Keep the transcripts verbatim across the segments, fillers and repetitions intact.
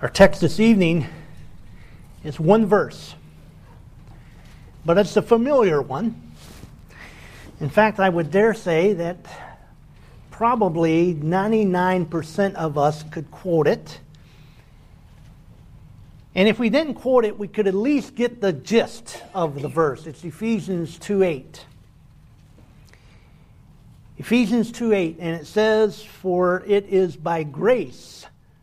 Our text this evening is one verse, but it's a familiar one. In fact, I would dare say that probably ninety-nine percent of us could quote it. And if we didn't quote it, we could at least get the gist of the verse. It's Ephesians two eight. Ephesians two eight, and it says, "For it is by grace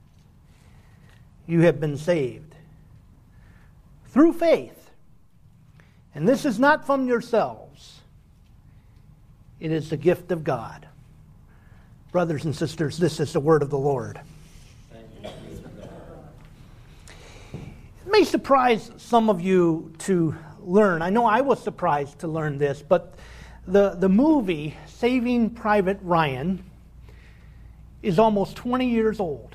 you have been saved, through faith. And this is not from yourselves. It is the gift of God." Brothers and sisters, this is the word of the Lord. It may surprise some of you to learn. I know I was surprised to learn this, but the, the movie Saving Private Ryan is almost twenty years old.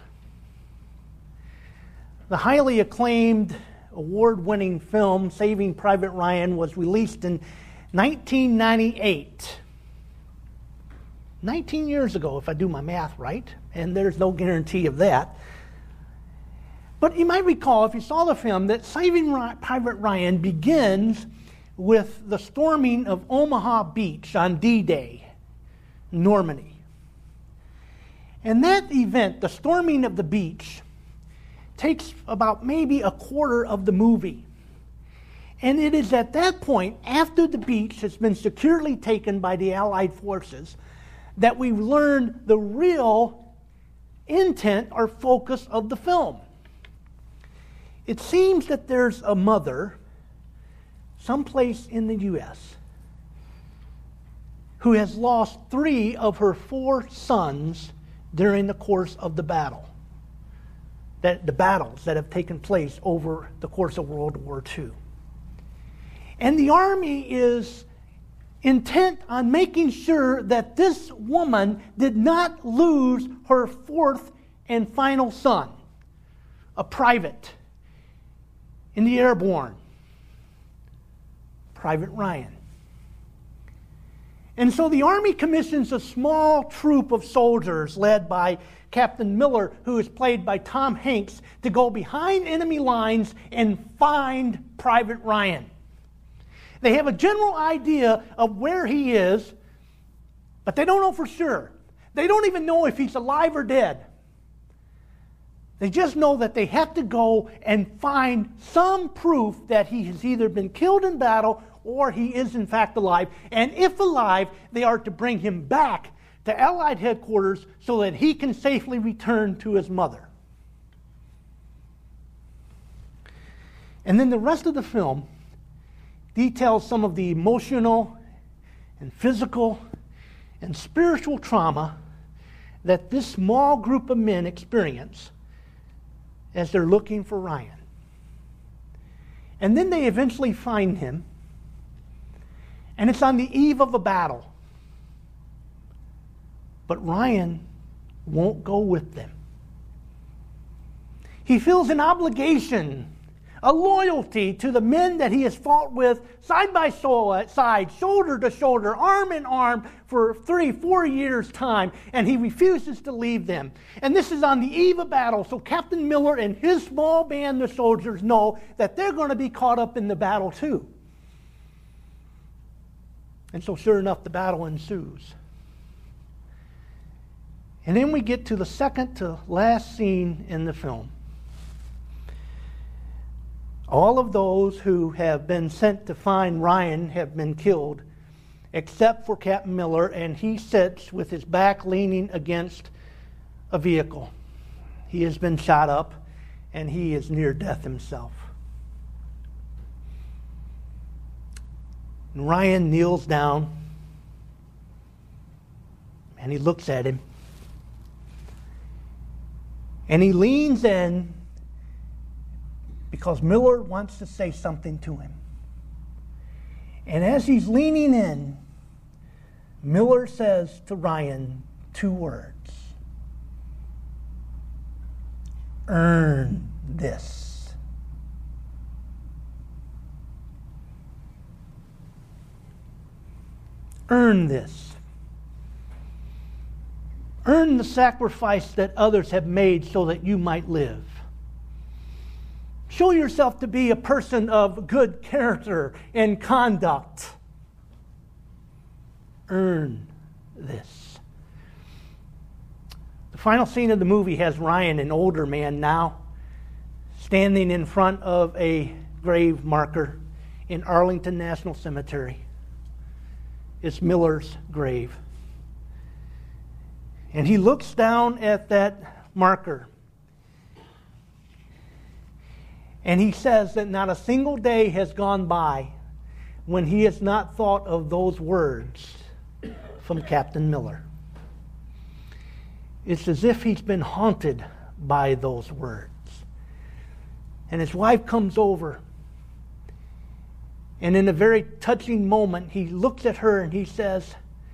The highly acclaimed, award-winning film Saving Private Ryan was released in nineteen ninety-eight. nineteen years ago, if I do my math right, and there's no guarantee of that. But you might recall, if you saw the film, that Saving Private Ryan begins with the storming of Omaha Beach on D-Day, Normandy. And that event, the storming of the beach, takes about maybe a quarter of the movie. And it is at that point, after the beach has been securely taken by the Allied forces, that we learn the real intent or focus of the film. It seems that there's a mother someplace in the U S who has lost three of her four sons during the course of the battle. That the battles that have taken place over the course of World War Two. And the army is intent on making sure that this woman did not lose her fourth and final son, a private in the airborne, Private Ryan. And so the Army commissions a small troop of soldiers led by Captain Miller, who is played by Tom Hanks, to go behind enemy lines and find Private Ryan. They have a general idea of where he is, but they don't know for sure. They don't even know if he's alive or dead. They just know that they have to go and find some proof that he has either been killed in battle or he is in fact alive. And if alive, they are to bring him back to Allied headquarters so that he can safely return to his mother. And then the rest of the film details some of the emotional and physical and spiritual trauma that this small group of men experience as they're looking for Ryan. And then they eventually find him, and it's on the eve of a battle. But Ryan won't go with them. He feels an obligation, a loyalty to the men that he has fought with side by side, shoulder to shoulder, arm in arm for three, four years' time, and he refuses to leave them. And this is on the eve of battle, so Captain Miller and his small band of soldiers know that they're going to be caught up in the battle too. And so sure enough, the battle ensues. And then we get to the second to last scene in the film. All of those who have been sent to find Ryan have been killed, except for Captain Miller, and he sits with his back leaning against a vehicle. He has been shot up, and he is near death himself. And Ryan kneels down, and he looks at him. And he leans in because Miller wants to say something to him. And as he's leaning in, Miller says to Ryan two words. Earn this. Earn this. Earn the sacrifice that others have made so that you might live. Show yourself to be a person of good character and conduct. Earn this. The final scene of the movie has Ryan, an older man now, standing in front of a grave marker in Arlington National Cemetery. It's Miller's grave. And he looks down at that marker. And he says that not a single day has gone by when he has not thought of those words from Captain Miller. It's as if he's been haunted by those words. And his wife comes over. And in a very touching moment, he looks at her and he says,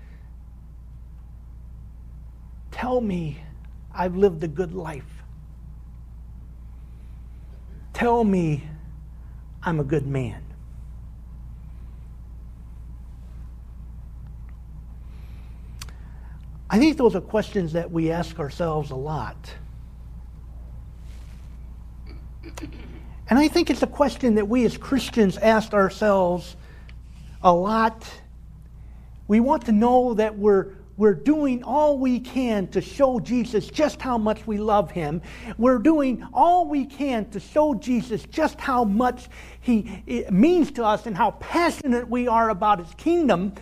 "Tell me I've lived a good life. Tell me I'm a good man." I think those are questions that we ask ourselves a lot. And I think it's a question that we as Christians ask ourselves a lot. We want to know that we're We're doing all we can to show Jesus just how much we love him. We're doing all we can to show Jesus just how much he it means to us and how passionate we are about his kingdom.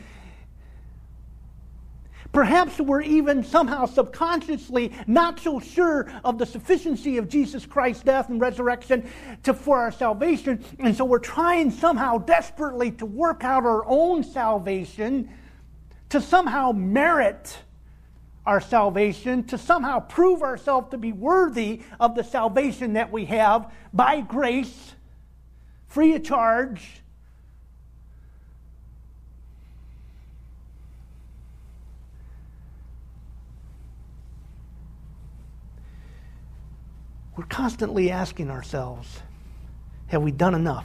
Perhaps we're even somehow subconsciously not so sure of the sufficiency of Jesus Christ's death and resurrection to, for our salvation. And so we're trying somehow desperately to work out our own salvation, to somehow merit our salvation, to somehow prove ourselves to be worthy of the salvation that we have by grace, free of charge. We're constantly asking ourselves, have we done enough?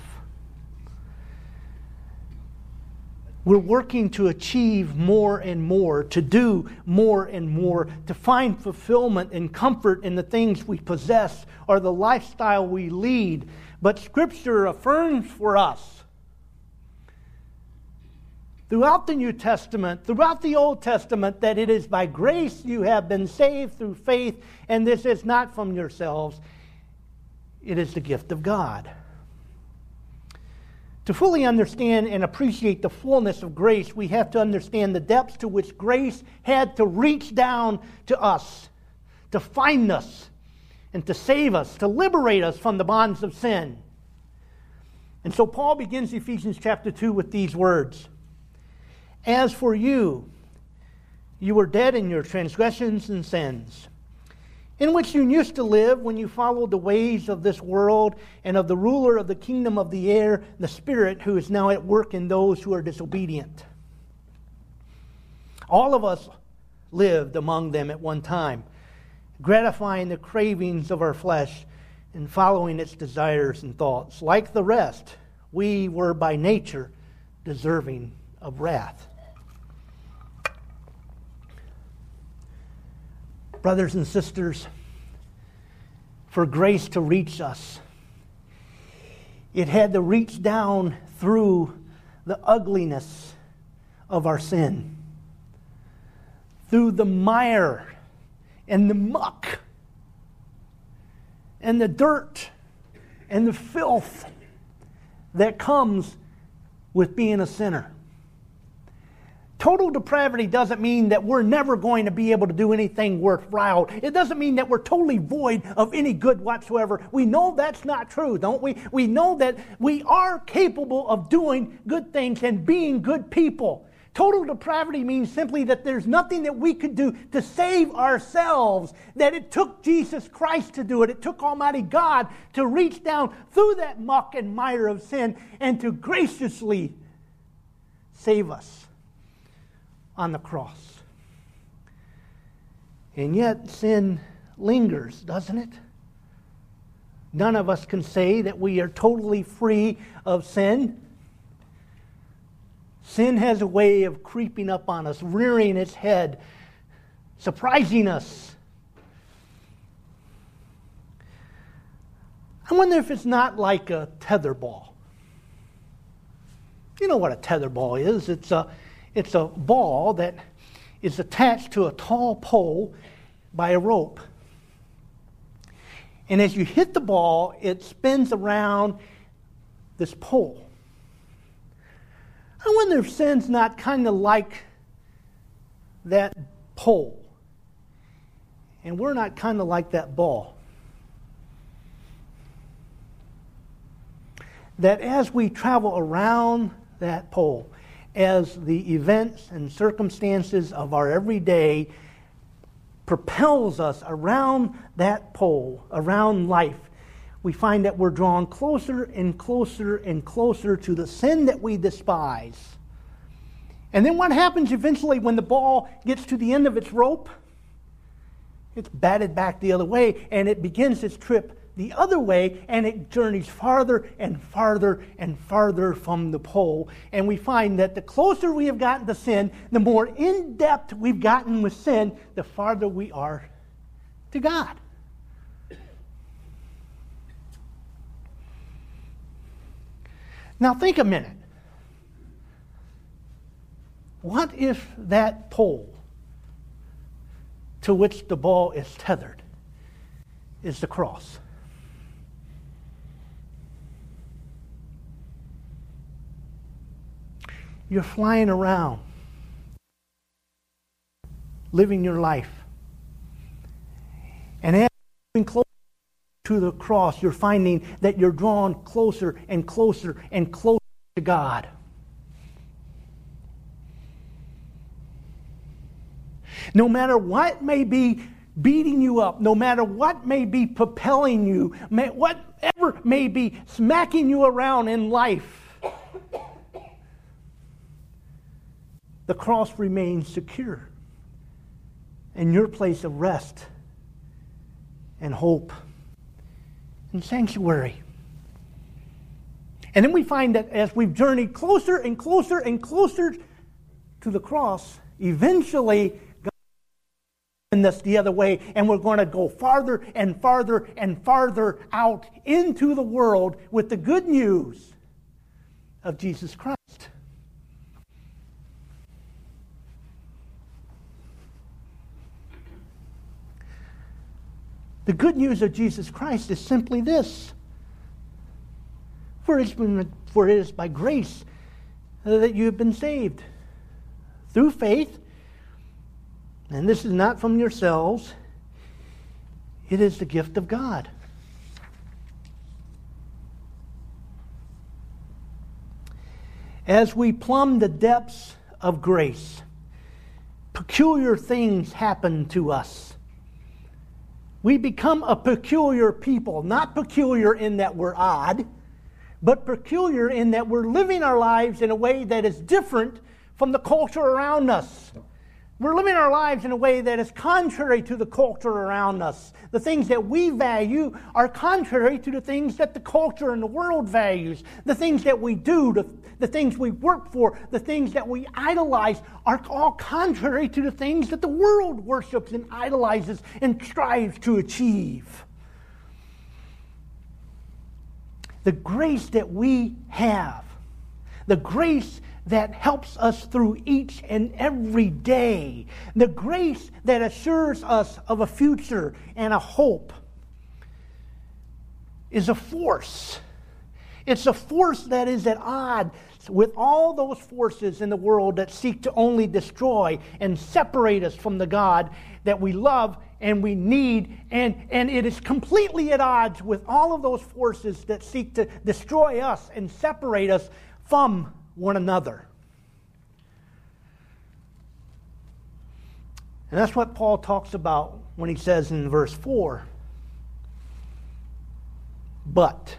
We're working to achieve more and more, to do more and more, to find fulfillment and comfort in the things we possess or the lifestyle we lead. But Scripture affirms for us throughout the New Testament, throughout the Old Testament, that it is by grace you have been saved through faith, and this is not from yourselves. It is the gift of God. To fully understand and appreciate the fullness of grace, we have to understand the depths to which grace had to reach down to us, to find us, and to save us, to liberate us from the bonds of sin. And so Paul begins Ephesians chapter two with these words. As for you, you were dead in your transgressions and sins, in which you used to live when you followed the ways of this world and of the ruler of the kingdom of the air, the Spirit, who is now at work in those who are disobedient. All of us lived among them at one time, gratifying the cravings of our flesh and following its desires and thoughts. Like the rest, we were by nature deserving of wrath. Brothers and sisters, for grace to reach us, it had to reach down through the ugliness of our sin, through the mire and the muck and the dirt and the filth that comes with being a sinner. Total depravity doesn't mean that we're never going to be able to do anything worthwhile. It doesn't mean that we're totally void of any good whatsoever. We know that's not true, don't we? We know that we are capable of doing good things and being good people. Total depravity means simply that there's nothing that we could do to save ourselves, that it took Jesus Christ to do it. It took Almighty God to reach down through that muck and mire of sin and to graciously save us on the cross. And yet sin lingers, doesn't it? None of us can say that we are totally free of sin. Sin has a way of creeping up on us, rearing its head, surprising us. I wonder if it's not like a tetherball. You know what a tetherball is. It's a, it's a ball that is attached to a tall pole by a rope. And as you hit the ball, it spins around this pole. I wonder if sin's not kind of like that pole. And we're not kind of like that ball. That as we travel around that pole, as the events and circumstances of our everyday propels us around that pole, around life, we find that we're drawn closer and closer and closer to the sin that we despise. And then what happens eventually when the ball gets to the end of its rope? It's batted back the other way, and it begins its trip the other way, and it journeys farther and farther and farther from the pole. And we find that the closer we have gotten to sin, the more in-depth we've gotten with sin, the farther we are to God. Now think a minute. What if that pole to which the ball is tethered is the cross? You're flying around, living your life. And as you're moving closer to the cross, you're finding that you're drawn closer and closer and closer to God. No matter what may be beating you up, no matter what may be propelling you, may, whatever may be smacking you around in life, the cross remains secure and your place of rest and hope and sanctuary. And then we find that as we've journeyed closer and closer and closer to the cross, eventually God will send us the other way, and we're going to go farther and farther and farther out into the world with the good news of Jesus Christ. The good news of Jesus Christ is simply this. For it is, been, for it is by grace that you have been saved, through faith, and this is not from yourselves, it is the gift of God. As we plumb the depths of grace, peculiar things happen to us. We become a peculiar people, not peculiar in that we're odd, but peculiar in that we're living our lives in a way that is different from the culture around us. We're living our lives in a way that is contrary to the culture around us. The things that we value are contrary to the things that the culture and the world values. The things that we do, the, the things we work for, the things that we idolize are all contrary to the things that the world worships and idolizes and strives to achieve. The grace that we have, the grace that helps us through each and every day, the grace that assures us of a future and a hope, is a force. It's a force that is at odds with all those forces in the world that seek to only destroy and separate us from the God that we love and we need, and, and it is completely at odds with all of those forces that seek to destroy us and separate us from one another. And that's what Paul talks about when he says in verse four, but.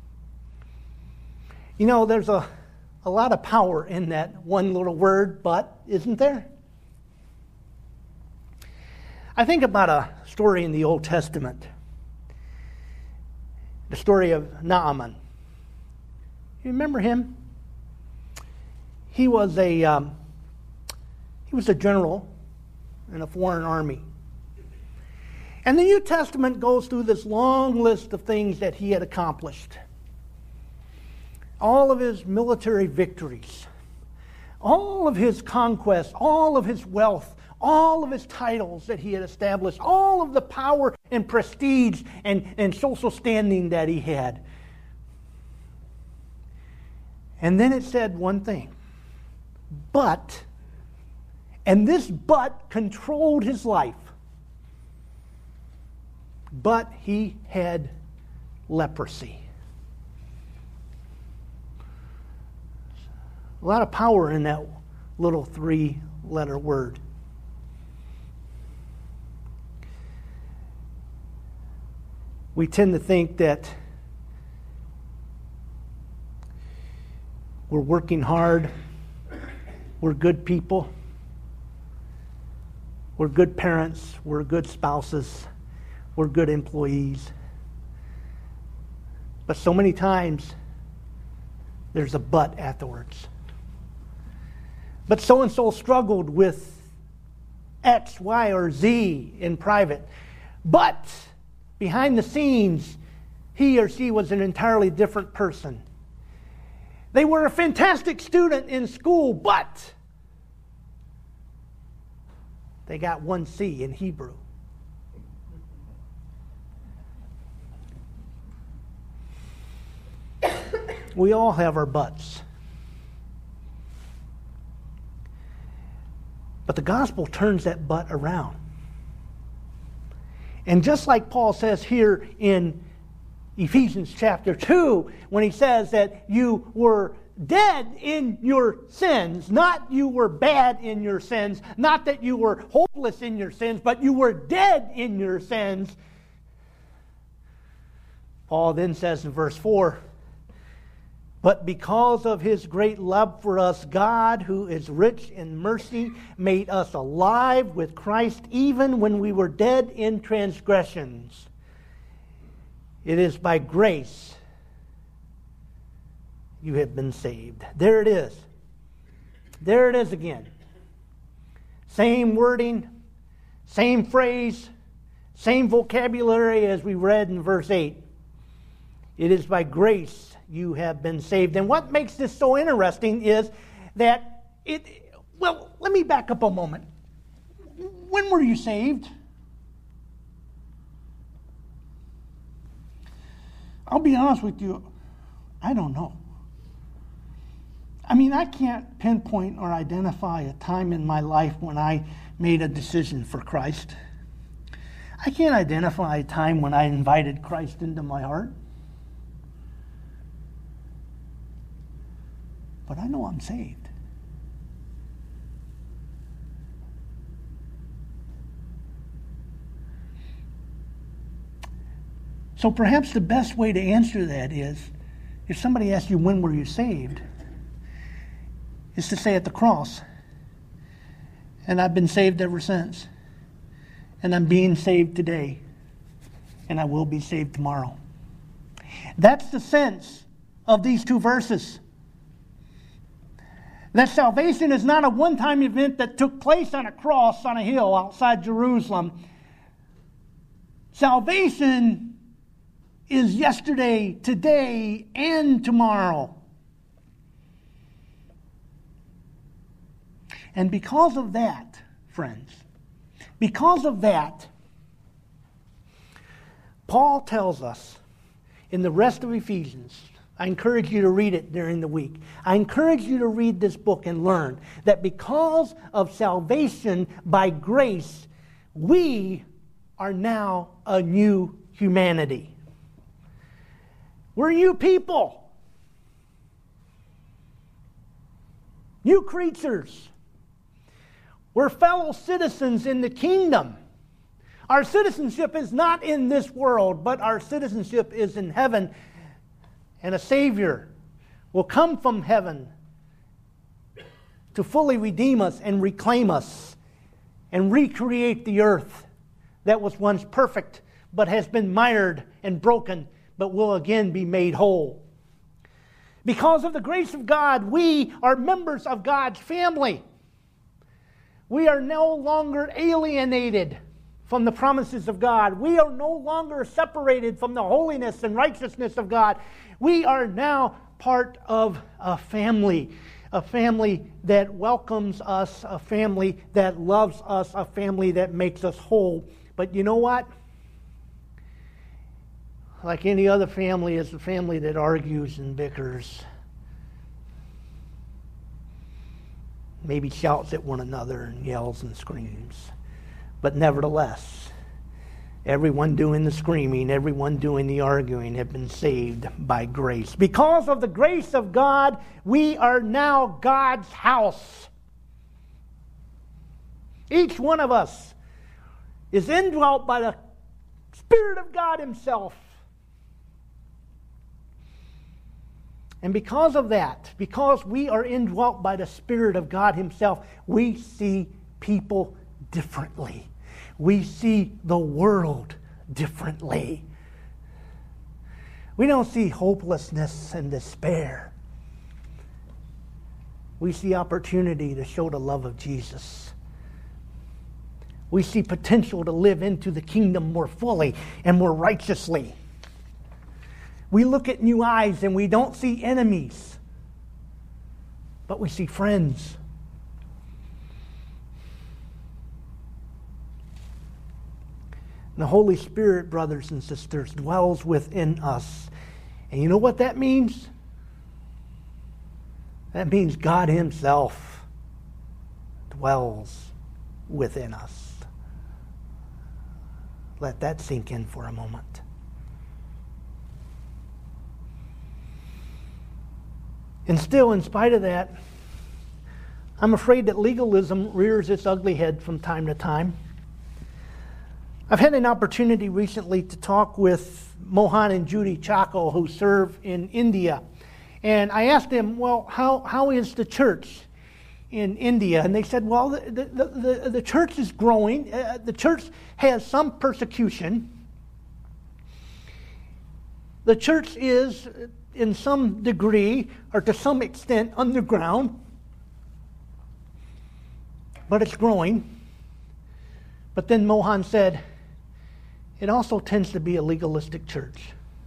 You know, there's a, a lot of power in that one little word, but, isn't there? I think about a story in the Old Testament. The story of Naaman. You remember him? He was a um, he was a general in a foreign army. And the New Testament goes through this long list of things that he had accomplished. All of his military victories, all of his conquests, all of his wealth, all of his titles that he had established, all of the power and prestige and, and social standing that he had. And then it said one thing, but, and this but controlled his life, but he had leprosy. A lot of power in that little three-letter word. We tend to think that we're working hard, we're good people, we're good parents, we're good spouses, we're good employees. But so many times, there's a but afterwards. But so-and-so struggled with X, Y, or Z in private. But behind the scenes, he or she was an entirely different person. They were a fantastic student in school, but they got one C in Hebrew. We all have our buts. But the gospel turns that butt around. And just like Paul says here in Ephesians chapter two, when he says that you were dead in your sins, not you were bad in your sins, not that you were hopeless in your sins, but you were dead in your sins. Paul then says in verse four, but because of his great love for us, God, who is rich in mercy, made us alive with Christ even when we were dead in transgressions. It is by grace you have been saved. There it is. There it is again. Same wording, same phrase, same vocabulary as we read in verse eight. It is by grace you have been saved. And what makes this so interesting is that it, well, let me back up a moment. When were you saved? I'll be honest with you, I don't know. I mean, I can't pinpoint or identify a time in my life when I made a decision for Christ. I can't identify a time when I invited Christ into my heart. But I know I'm saved. So perhaps the best way to answer that is, if somebody asks you, when were you saved? Is to say at the cross. And I've been saved ever since. And I'm being saved today. And I will be saved tomorrow. That's the sense of these two verses. That salvation is not a one-time event that took place on a cross on a hill outside Jerusalem. Salvation is yesterday, today, and tomorrow. And because of that, friends, because of that, Paul tells us in the rest of Ephesians, I encourage you to read it during the week. I encourage you to read this book and learn that because of salvation by grace, we are now a new humanity. We're new people. New creatures. We're fellow citizens in the kingdom. Our citizenship is not in this world, but our citizenship is in heaven. And a Savior will come from heaven to fully redeem us and reclaim us and recreate the earth that was once perfect but has been mired and broken but will again be made whole. Because of the grace of God, we are members of God's family. We are no longer alienated from the promises of God. We are no longer separated from the holiness and righteousness of God. We are now part of a family, a family that welcomes us, a family that loves us, a family that makes us whole. But you know what? Like any other family, is a family that argues and bickers. Maybe shouts at one another and yells and screams. But nevertheless, everyone doing the screaming, everyone doing the arguing have been saved by grace. Because of the grace of God, we are now God's house. Each one of us is indwelt by the Spirit of God Himself. And because of that, because we are indwelt by the Spirit of God Himself, we see people differently. We see the world differently. We don't see hopelessness and despair. We see opportunity to show the love of Jesus. We see potential to live into the kingdom more fully and more righteously. We look at new eyes and we don't see enemies, but we see friends. The Holy Spirit, brothers and sisters, dwells within us. And you know what that means? That means God Himself dwells within us. Let that sink in for a moment. And still, in spite of that, I'm afraid that legalism rears its ugly head from time to time. I've had an opportunity recently to talk with Mohan and Judy Chacko, who serve in India. And I asked them, well, how, how is the church in India? And they said, well, the, the, the, the church is growing. Uh, the church has some persecution. The church is, in some degree, or to some extent, underground. But it's growing. But then Mohan said, it also tends to be a legalistic church.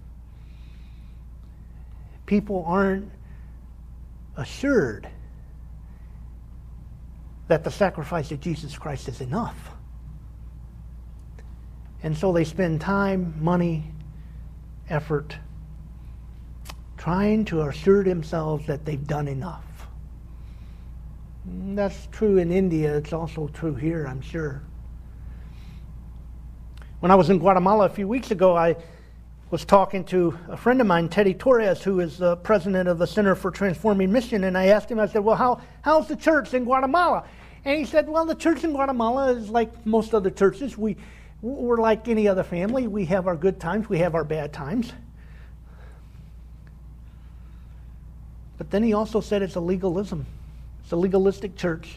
People aren't assured that the sacrifice of Jesus Christ is enough. And so they spend time, money, effort trying to assure themselves that they've done enough. And that's true in India. It's also true here, I'm sure. When I was in Guatemala a few weeks ago, I was talking to a friend of mine, Teddy Torres, who is the president of the Center for Transforming Mission, and I asked him, I said, well, how, how's the church in Guatemala? And he said, well, the church in Guatemala is like most other churches. We, we're like any other family. We have our good times. We have our bad times. But then he also said it's a legalism. It's a legalistic church.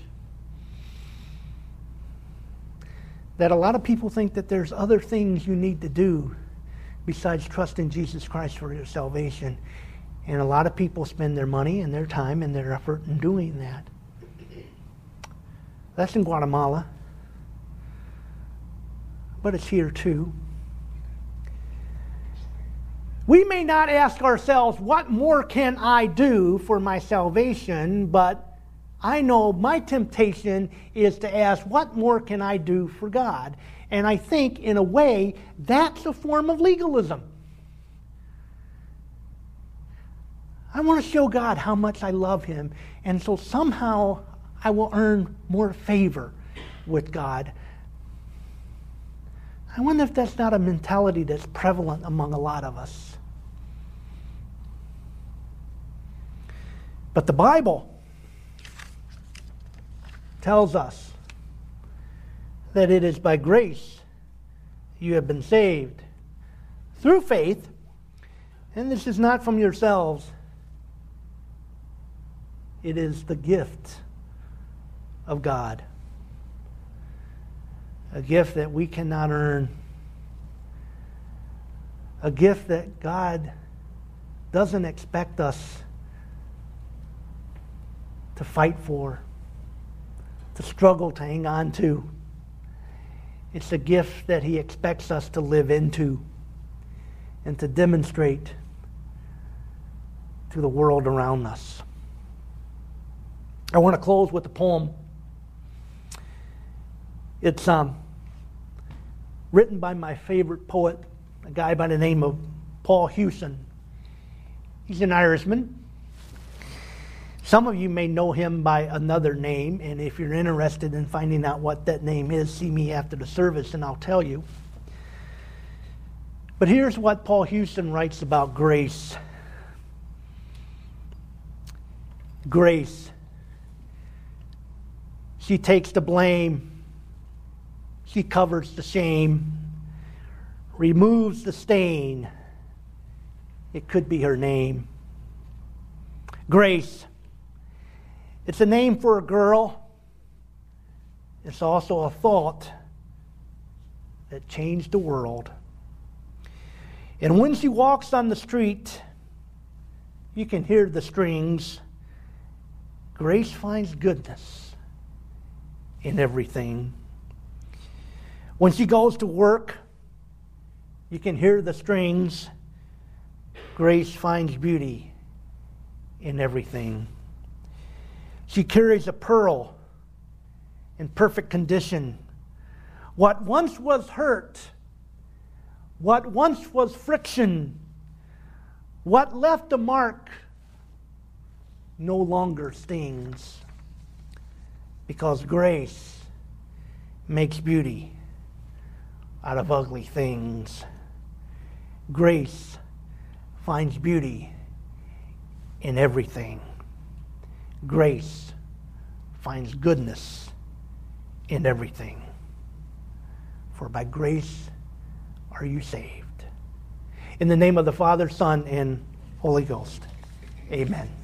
That a lot of people think that there's other things you need to do besides trust in Jesus Christ for your salvation. And a lot of people spend their money and their time and their effort in doing that. That's in Guatemala. But it's here too. We may not ask ourselves, what more can I do for my salvation? But I know my temptation is to ask, what more can I do for God? And I think, in a way, that's a form of legalism. I want to show God how much I love Him, and so somehow I will earn more favor with God. I wonder if that's not a mentality that's prevalent among a lot of us. But the Bible tells us that it is by grace you have been saved through faith, and this is not from yourselves. It is the gift of God, a gift that we cannot earn, a gift that God doesn't expect us to fight for, to struggle to hang on to. It's a gift that He expects us to live into and to demonstrate to the world around us. I want to close with a poem. It's um, written by my favorite poet, a guy by the name of Paul Hewson. He's an Irishman. Some of you may know him by another name, and if you're interested in finding out what that name is, see me after the service and I'll tell you. But here's what Paul Hewson writes about grace. Grace. She takes the blame. She covers the shame. Removes the stain. It could be her name. Grace. It's a name for a girl. It's also a thought that changed the world. And when she walks on the street, you can hear the strings. Grace finds goodness in everything. When she goes to work, you can hear the strings. Grace finds beauty in everything. She carries a pearl in perfect condition. What once was hurt, what once was friction, what left a mark, no longer stings, because grace makes beauty out of ugly things. Grace finds beauty in everything. Grace finds goodness in everything. For by grace are you saved. In the name of the Father, Son, and Holy Ghost. Amen.